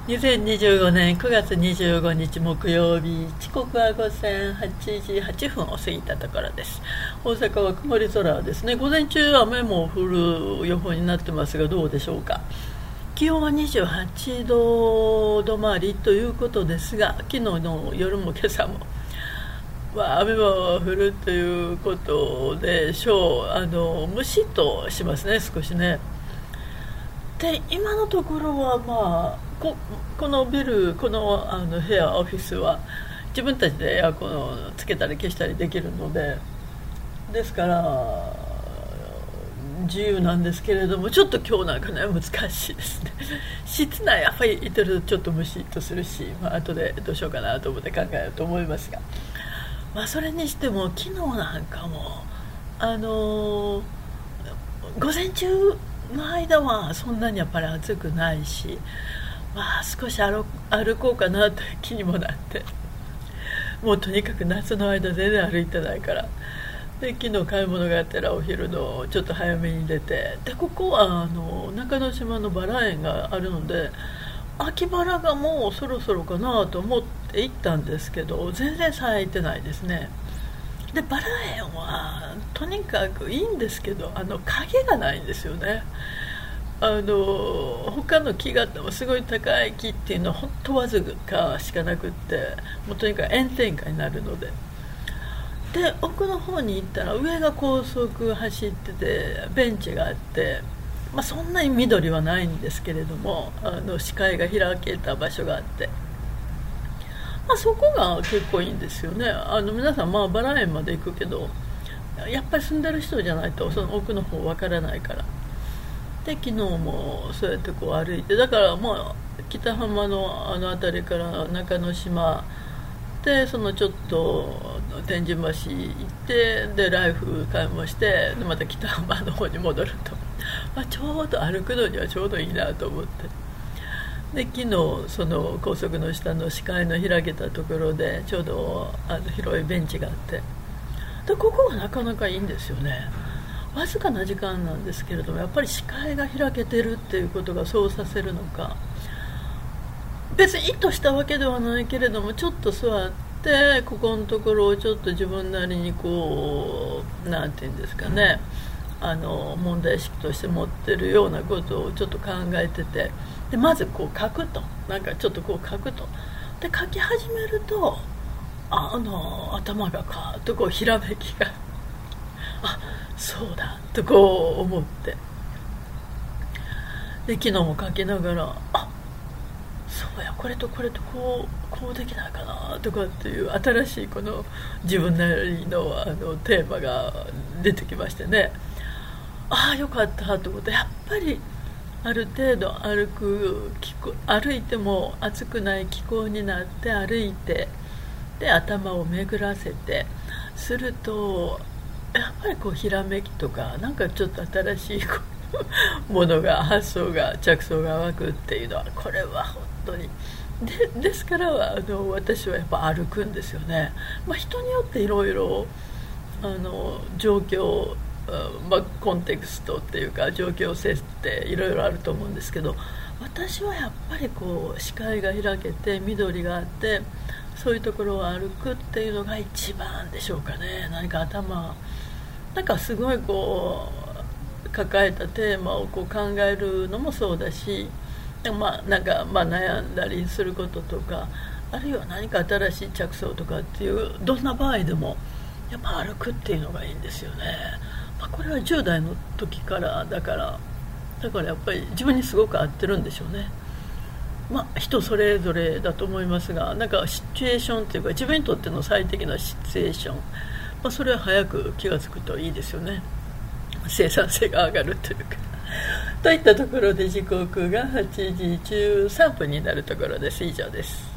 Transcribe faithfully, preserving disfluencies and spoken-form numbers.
にせんにじゅうごねんくがつにじゅうごにち木曜日、時刻はごぜんはちじはっぷんを過ぎたところです。大阪は曇り空ですね。午前中雨も降る予報になってますが、どうでしょうか。気温はにじゅうはちど止まりということですが、昨日の夜も今朝も、まあ、雨も降るということでしょう。あのムシッとしますね、少しね。で、今のところは、まあ、こ, このビル、この、あの部屋、オフィスは自分たちでエアコンをつけたり消したりできるので、ですから自由なんですけれども、ちょっと今日なんかね難しいですね。室内やっぱりいてるとちょっとムシッとするし、まあ後でどうしようかなと思って考えようと思いますが、まあ、それにしても昨日なんかもあのー、午前中の間はそんなにやっぱり暑くないし、まあ、少し歩, 歩こうかなという気にもなって、もうとにかく夏の間全然歩いてないから、で昨日買い物があったらお昼のちょっと早めに出て、でここはあの中之島のバラ園があるので、秋バラがもうそろそろかなと思って行ったんですけど、全然咲いてないですね。でバラ園はとにかくいいんですけど、あの影がないんですよね。あの他の木がすごい高い木っていうのは本当わずかしかなくって、もうとにかく炎天下になるので、で奥の方に行ったら上が高速走っててベンチがあって、まあ、そんなに緑はないんですけれども、あの視界が開けた場所があって、まあ、そこが結構いいんですよね。あの皆さんまあバラ園まで行くけど、やっぱり住んでる人じゃないとその奥の方わからないから。で昨日もそうやってこう歩いて、だからまあ北浜のあの辺りから中之島で、そのちょっと天神橋行って、でライフ買い物して、でまた北浜の方に戻ると、まあ、ちょうど歩くのにはちょうどいいなと思って、で昨日その高速の下の視界の開けたところでちょうどあの広いベンチがあって、でここはなかなかいいんですよね。わずかな時間なんですけれども、やっぱり視界が開けてるっていうことがそうさせるのか、別に意図したわけではないけれども、ちょっと座ってここのところをちょっと自分なりにこうなんていうんですかね、あの問題意識として持ってるようなことをちょっと考えてて、でまずこう書くと、なんかちょっとこう書くと、で書き始めると、あの頭がカーッとこうひらめきがあそうだとこう思って、で昨日も書きながら、あそうやこれとこれとこうこうできないかなとかっていう新しいこの自分なりのあのテーマが出てきましてね、ああよかったと思って、やっぱりある程度歩く気候、歩いても暑くない気候になって歩いて、で頭を巡らせてすると、やっぱりこうひらめきとか、なんかちょっと新しいものが発想が着想が湧くっていうのは、これは本当に で, ですからあの私はやっぱ歩くんですよね。まあ、人によっていろいろ状況、まあ、コンテクストっていうか状況性っていろいろあると思うんですけど、私はやっぱりこう視界が開けて緑があって、そういうところを歩くっていうのが一番でしょうかね。何か頭なんかすごいこう抱えたテーマをこう考えるのもそうだし、まあ、なんかまあ悩んだりすることとか、あるいは何か新しい着想とかっていうどんな場合でもやっぱ歩くっていうのがいいんですよね。まあ、これはじゅう代の時からだからだからやっぱり自分にすごく合ってるんでしょうね。まあ、人それぞれだと思いますが、なんかシチュエーションというか自分にとっての最適なシチュエーション、まあ、それは早く気がつくといいですよね。生産性が上がるというかといったところで、時刻がはちじじゅうさんぷんになるところです。以上です。